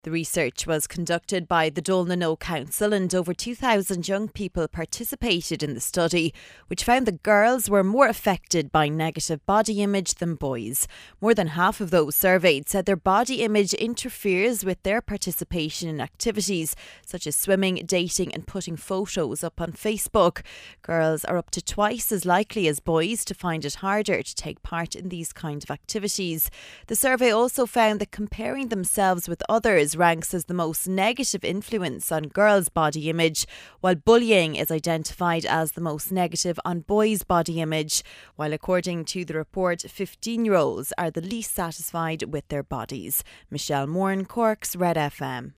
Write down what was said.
The research was conducted by the Dolnano Council and over 2,000 young people participated in the study, which found that girls were more affected by negative body image than boys. More than half of those surveyed said their body image interferes with their participation in activities such as swimming, dating and putting photos up on Facebook. Girls are up to twice as likely as boys to find it harder to take part in these kind of activities. The survey also found that comparing themselves with others ranks as the most negative influence on girls' body image, while bullying is identified as the most negative on boys' body image, while according to the report, 15-year-olds are the least satisfied with their bodies. Michelle Moran, Cork's Red FM.